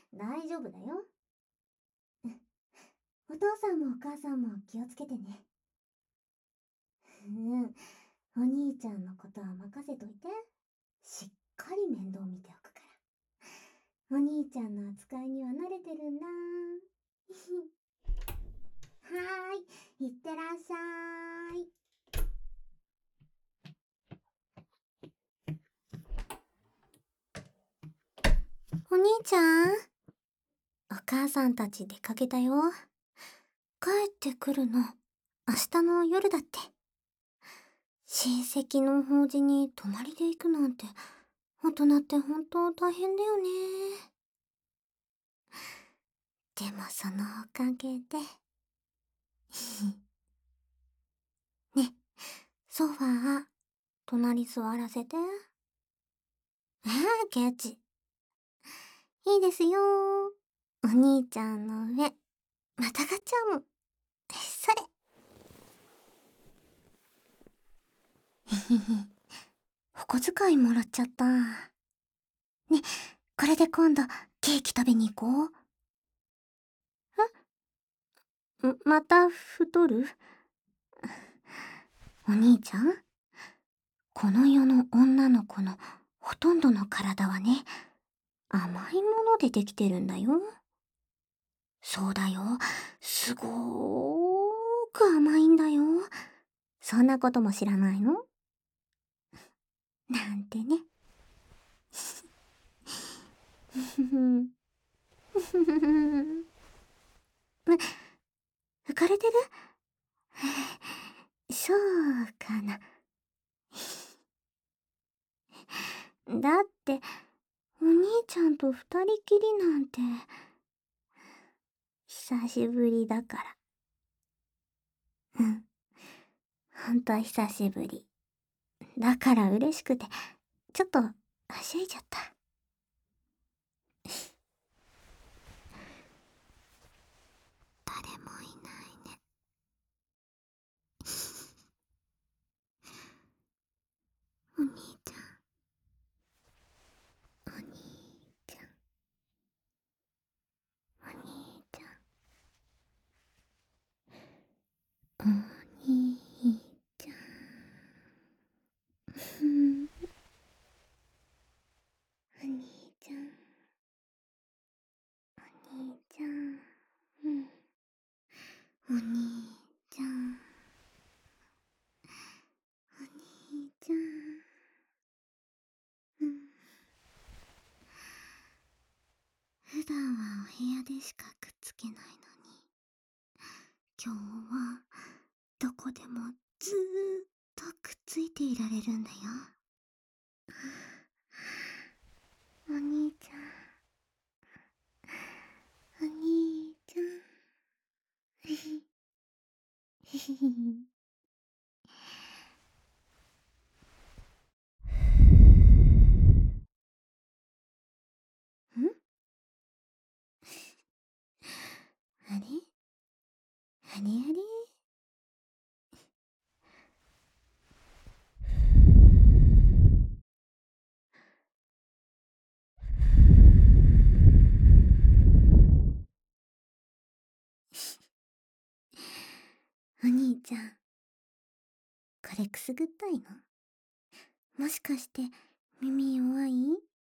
大丈夫だよ。お父さんもお母さんも気をつけてね。お兄ちゃんのことは任せといて。しっかり面倒見ておくから。お兄ちゃんの扱いには慣れてるんだ。はーい、いってらっしゃい。お兄ちゃん、お母さんたち出かけたよ。帰ってくるの明日の夜だって。親戚の法事に泊まりで行くなんて、大人って本当大変だよね。でもそのおかげでね、ソファー隣座らせて。ケチ。いいですよ。お兄ちゃんの上またがっちゃうもん。それ。お小遣いもらっちゃった。ね、これで今度ケーキ食べに行こう。また太る？お兄ちゃん、この世の女の子のほとんどの体はね、甘いものでできてるんだよ。そうだよ。すごーく甘いんだよ。そんなことも知らないの？なんてね。ふふふふふ。浮かれてる？そうかな。だって、お兄ちゃんと二人きりなんて、久しぶりだから。ほんと久しぶり。だから嬉しくて、ちょっと、はしゃいじゃった。誰もいないね。お兄ちゃん。お兄ちゃん。お兄ちゃん。お兄ちゃん。お兄ちゃん。お兄ちゃん。お兄ちゃん。お兄ちゃん。普段はお部屋でしかくっつけないのに、今日はどこでもずーっとくっついていられるんだよ。お兄ちゃん。お兄ちゃん。ひひひ。あれあれあれ。お兄ちゃん、これくすぐったいの？もしかして耳弱い？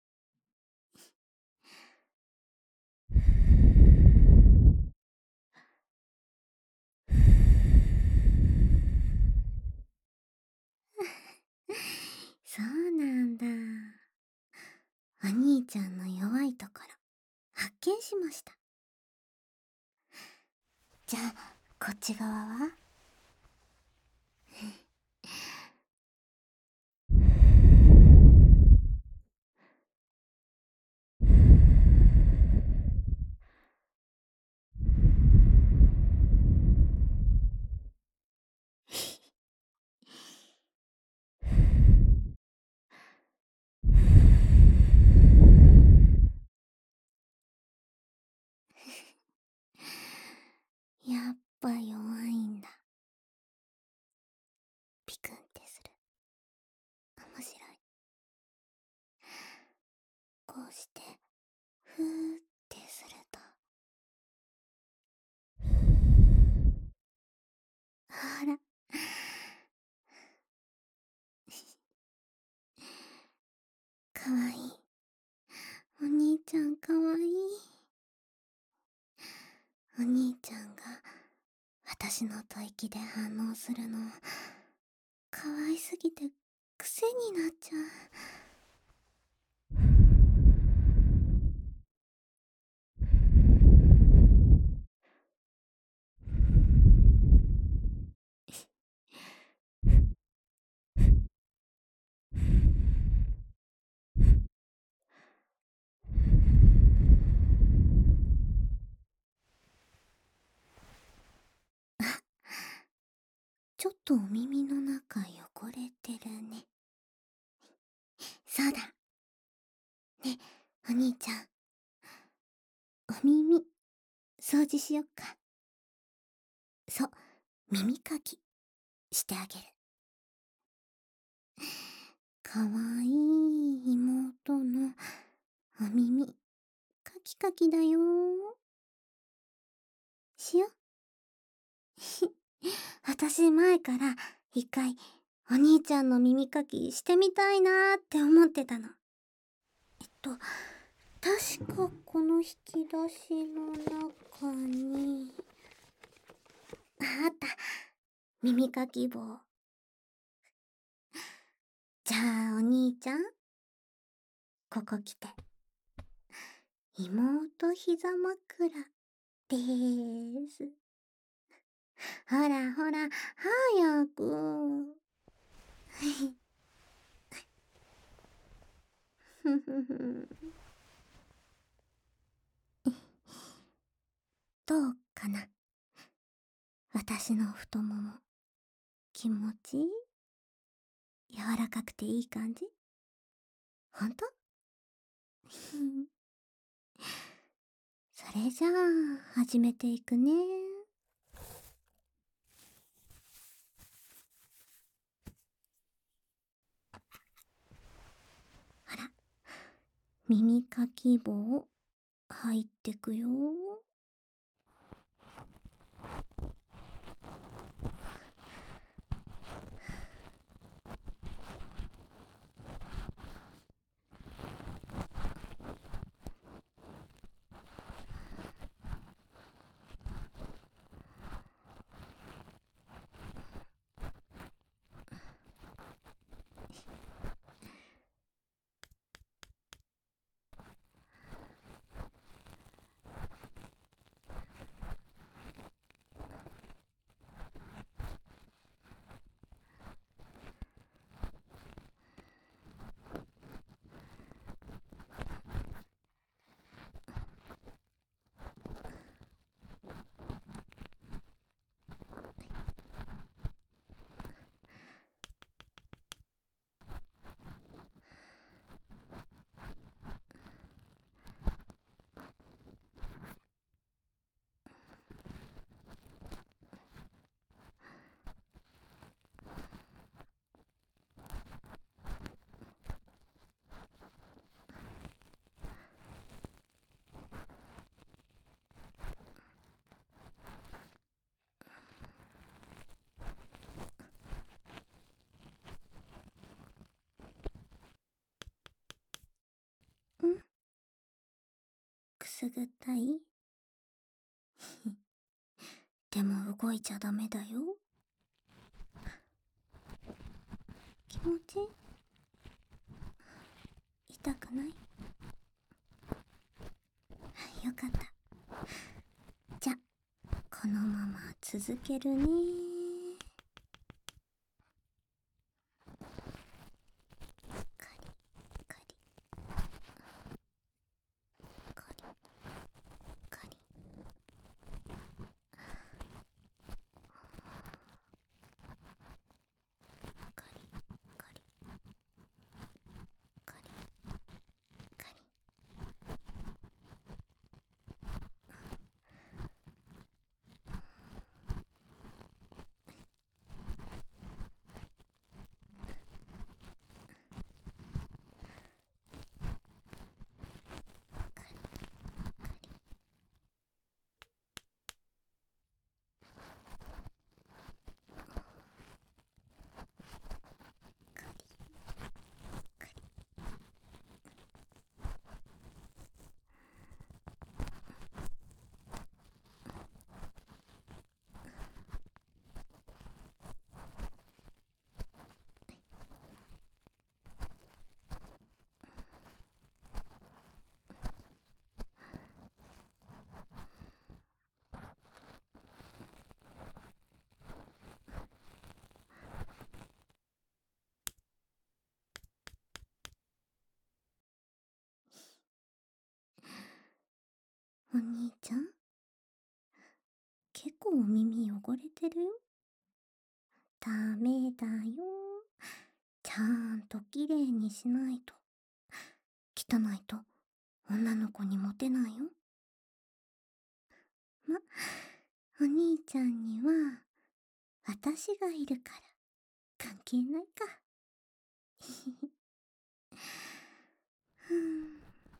そうなんだ。お兄ちゃんの弱いところ発見しました。じゃあこっち側は？やっぱ弱いんだ。ピクンってする。面白い。こうしてふーってす私の吐息で反応するの、可愛すぎて癖になっちゃう。ちょっとお耳の中汚れてるね。そうだ。ね、お兄ちゃん。お耳、掃除しよっか。そう、耳かき、してあげる。かわいい妹のお耳、カキカキだよー。しよ。私前から一回お兄ちゃんの耳かきしてみたいなーって思ってたの。確かこの引き出しの中に、あった。耳かき棒。じゃあお兄ちゃん、ここ来て。妹膝枕でーす。ほらほら、早く。ふふふ。どうかな、私の太もも。気持ちいい？柔らかくていい感じ？ほんと？それじゃあ、始めていくね。ほら、耳かき棒、入ってくよ。ん？くすぐったい？でも動いちゃダメだよ。気持ちいい？痛くない？よかった。じゃ、このまま続けるね。カリカリカリカリ。カリカリカリカリ。 お兄ちゃん、結構お耳汚れてるよ。ダメだよ。ちゃんときれいにしないと。汚いと女の子にモテないよ。ま、お兄ちゃんには私がいるから関係ないか。ふん。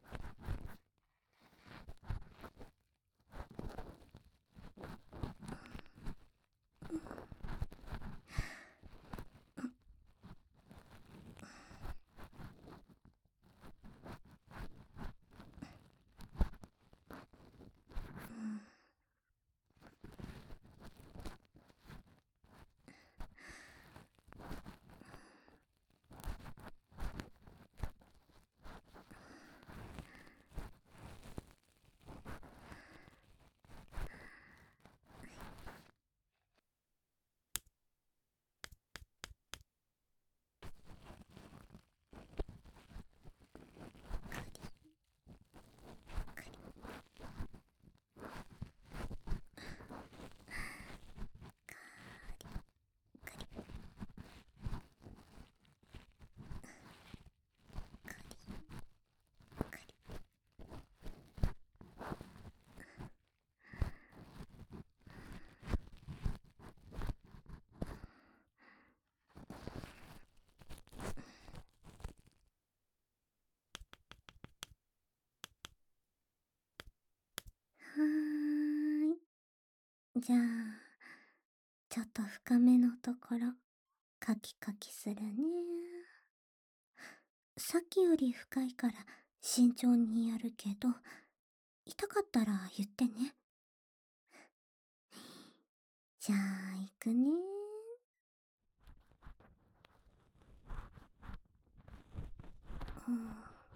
はーい。じゃあ、ちょっと深めのところ、カキカキするね。さっきより深いから慎重にやるけど、痛かったら言ってね。じゃあ、行くね。うん。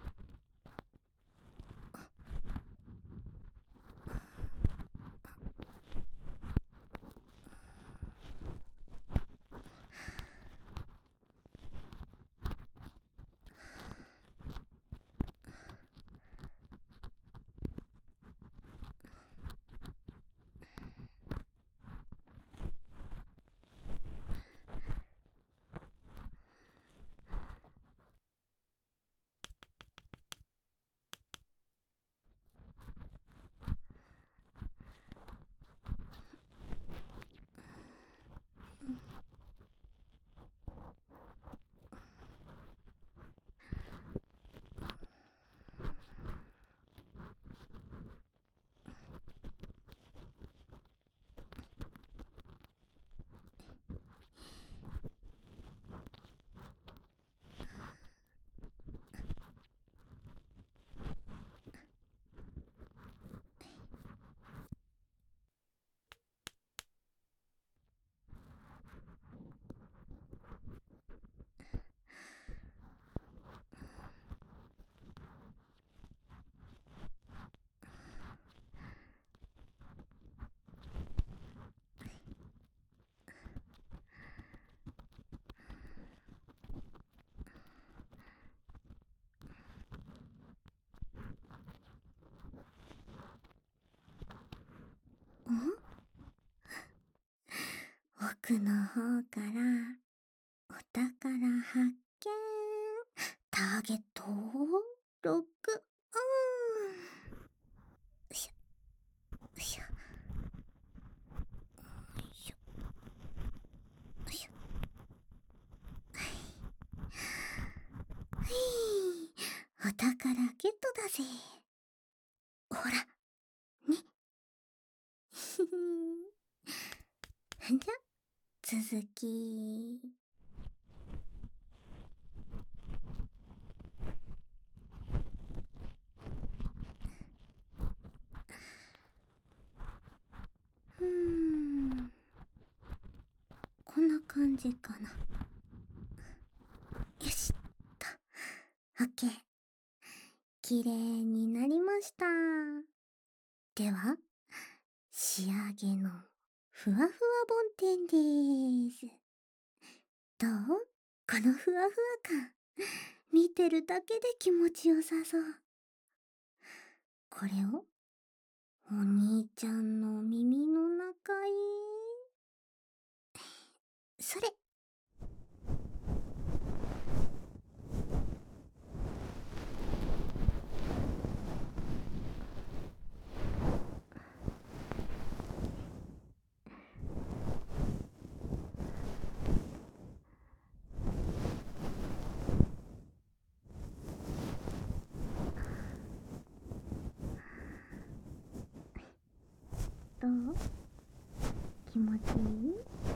奥の方からお宝発見。ターゲットロックオン。よいしょ、よいしょ、よいしょ、よいしょ。はい。お宝ゲットだぜ。ほら、ね。ひひん。じゃ、続き。うーん。こんな感じかな。よしっと。オッケー。綺麗になりました。では、仕上げのふわふわボンテンでーす。どう？このふわふわ感。見てるだけで気持ちよさそう。これをお兄ちゃんの耳の中へ。それ。どう？気持ちいい？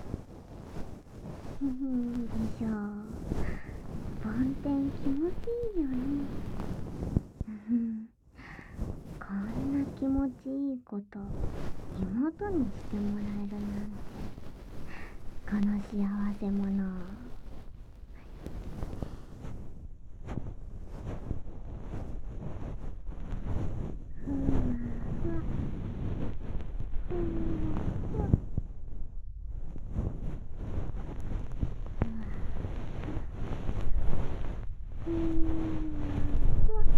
でしょう。梵天気持ちいいよね。こんな気持ちいいこと妹にしてもらえるなんて、この幸せ者。ふわふわふわふわふわ。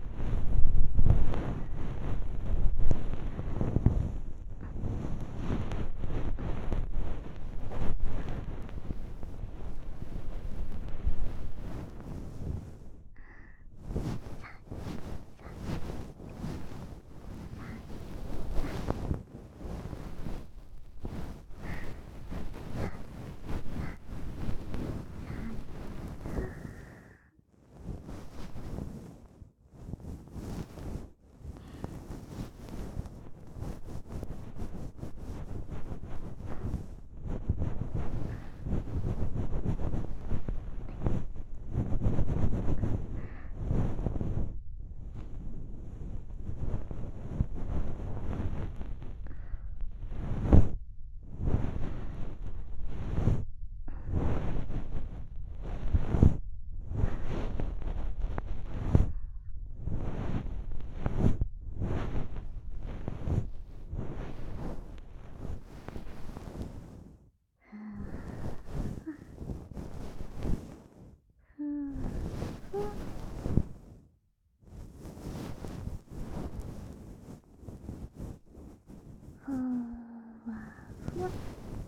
ふわふわ。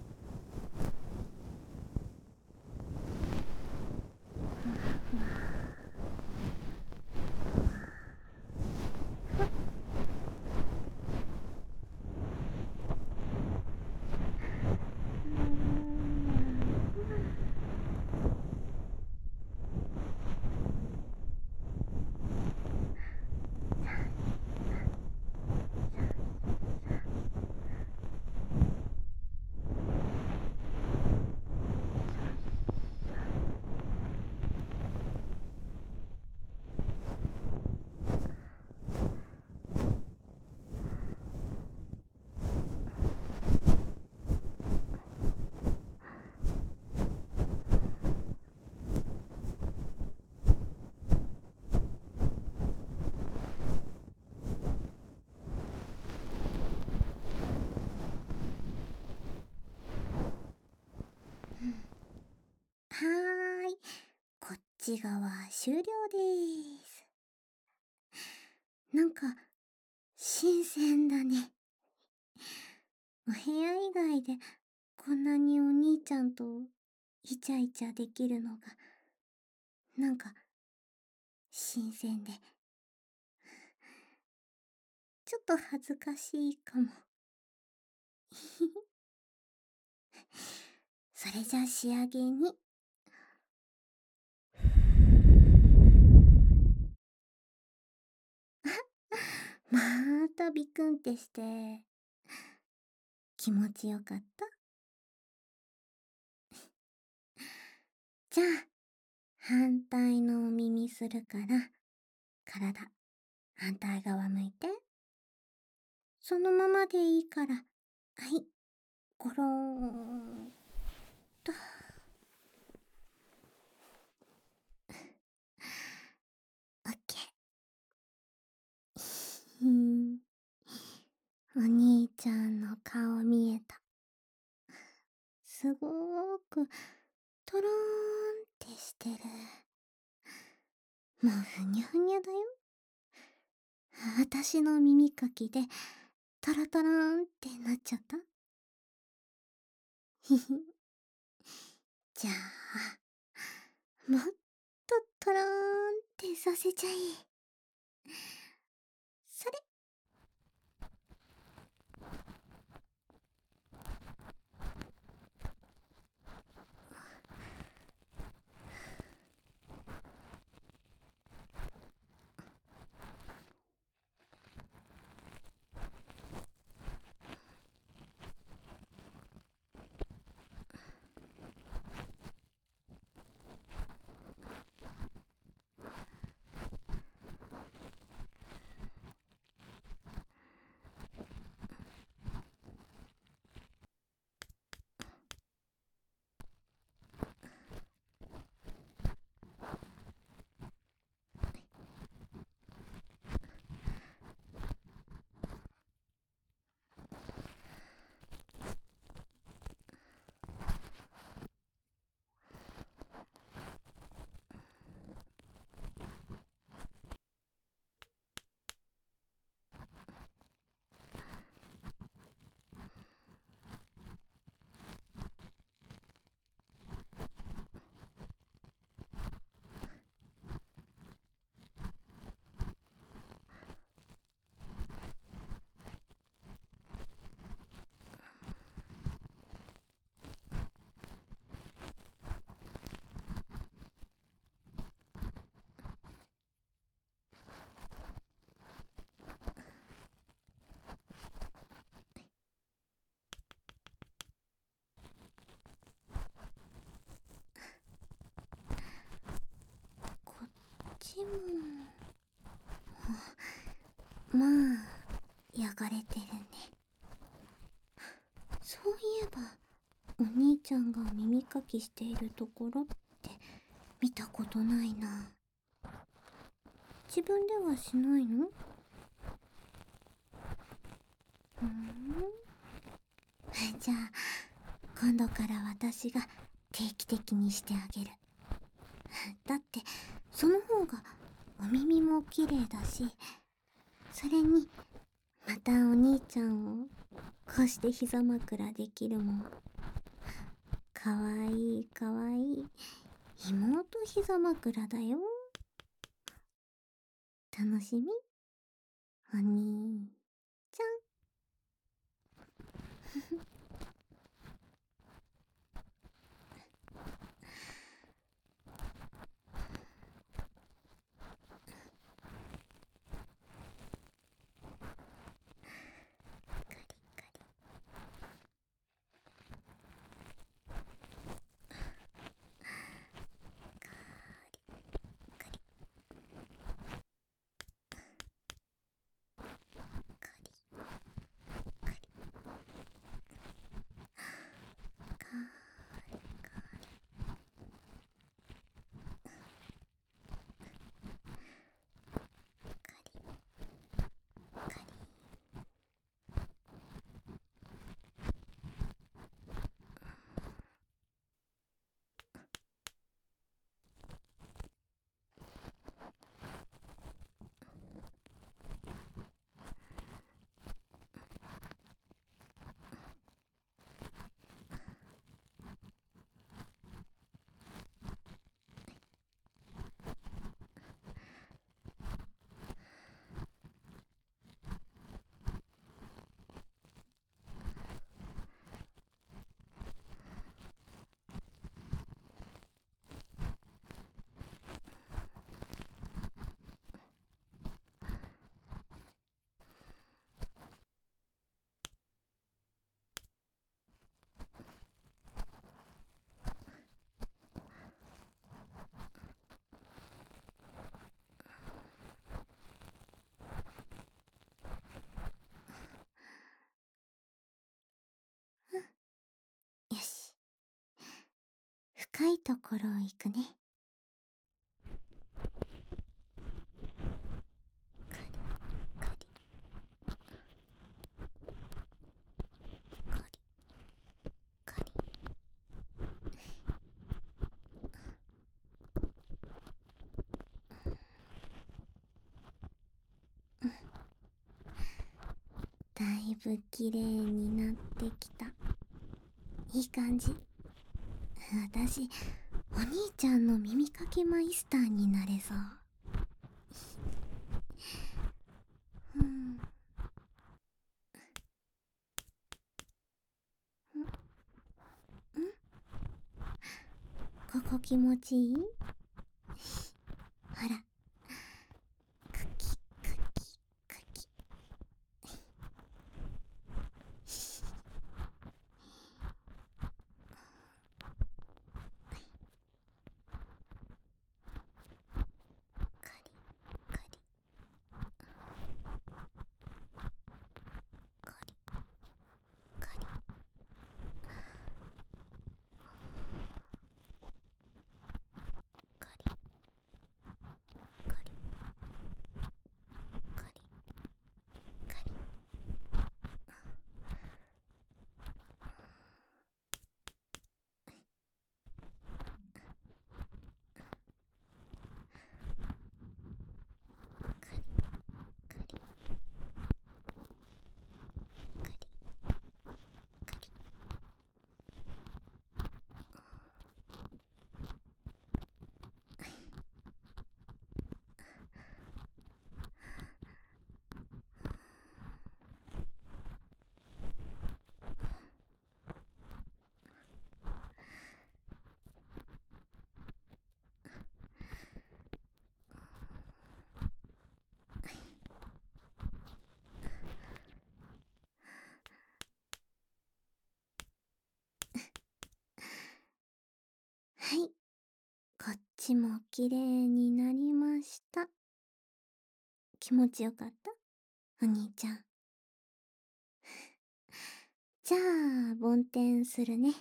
はーい。こっち側終了でーす。なんか、新鮮だね。お部屋以外でこんなにお兄ちゃんとイチャイチャできるのが、なんか、新鮮で、ちょっと恥ずかしいかも。それじゃ仕上げに。またビクンってして、気持ちよかった？じゃあ、反対のお耳するから、体、反対側向いて。そのままでいいから。はい、ゴローンと。オッケー。お兄ちゃんの顔見えた。すごーく、とろーんってしてる。もうふにゃふにゃだよ。私の耳かきで、 トロトローンってなっちゃった？ひひ。じゃあ、もっとトローンってさせちゃえ。それ。こっちも。まあ、焼かれてるね。そういえば、お兄ちゃんが耳かきしているところって見たことないな。自分ではしないの？じゃあ、今度から私が定期的にしてあげる。だって、その方がお耳も綺麗だし、それに、またお兄ちゃんをこうして膝枕できるもん。かわいいかわいい妹膝枕だよ。楽しみ？お兄ちゃん。よし。深いところ行くね。カリカリカリカリ。 だいぶ綺麗になってきた。いい感じ。私、お兄ちゃんの耳かきマイスターになれそう。うん。ここ気持ちいい？ほら、クキクキクキ。カリカリカリカリ。カリカリカリカリ。はい、こっちも綺麗になりました。気持ちよかった？お兄ちゃん。じゃあ、梵天するね。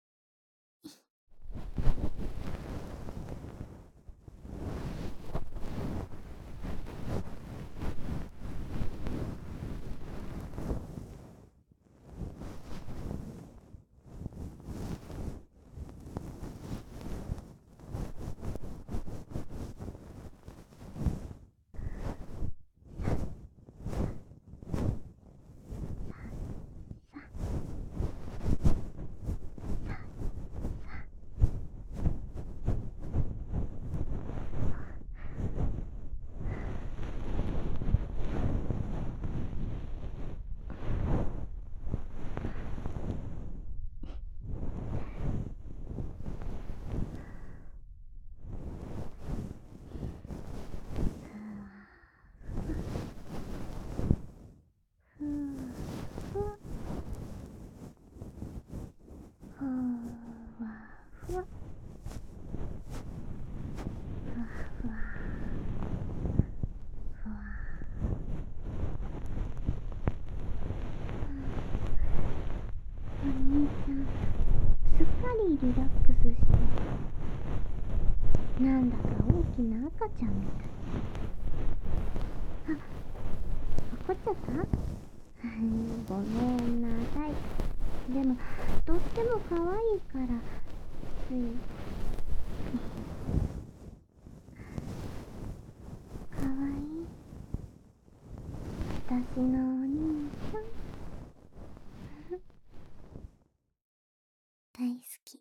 ふわふわふわふわふわふわ。お兄ちゃん、すっかりリラックスして、なんだか大きな赤ちゃんみたい。あ、怒っちゃった？ごめんなさい。でも、とっても可愛いから、つい。可愛い。私のお兄ちゃん。大好き。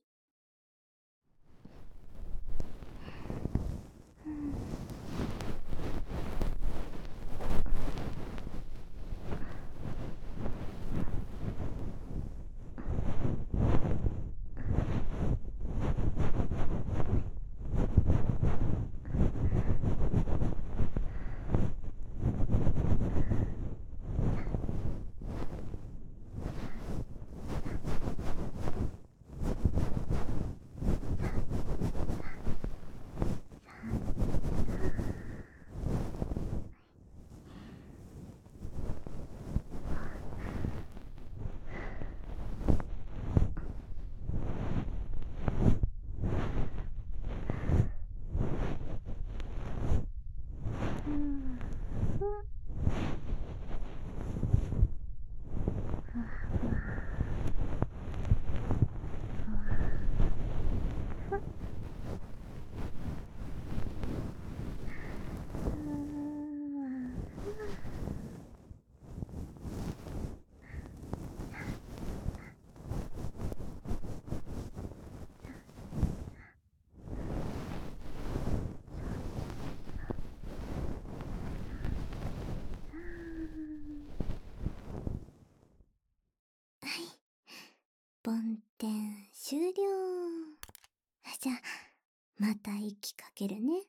本点終了。じゃあ、また息かけるね。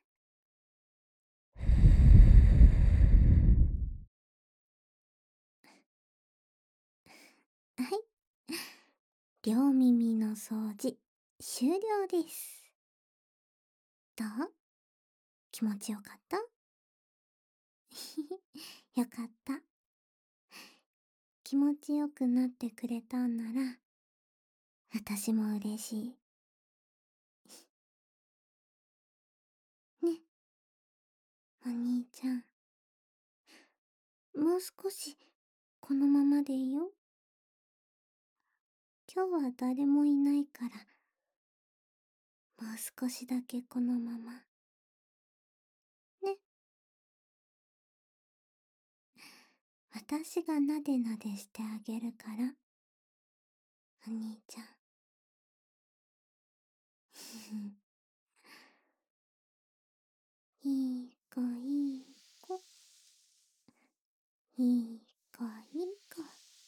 はい。両耳の掃除、終了です。どう？気持ちよかった？よかった。気持ちよくなってくれたんなら、私も嬉しい。ね、お兄ちゃん。もう少し、このままでいいよ。今日は誰もいないから、もう少しだけこのまま。ね。私がなでなでしてあげるから、お兄ちゃん。いい子いい子。いい子いい子。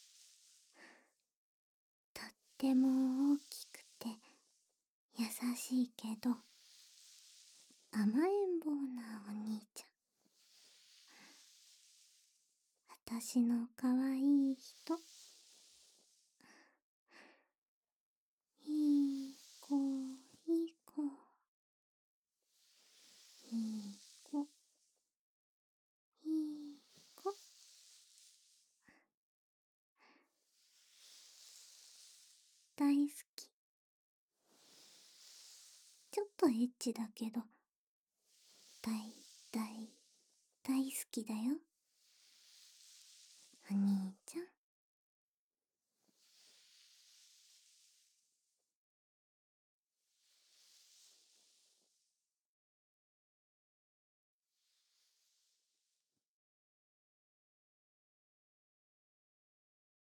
とっても大きくて優しいけど甘えん坊なお兄ちゃん。私のかわいい人。いい子いい子。いい子いい子。大好き。ちょっとエッチだけど大大大好きだよ、お兄ちゃん。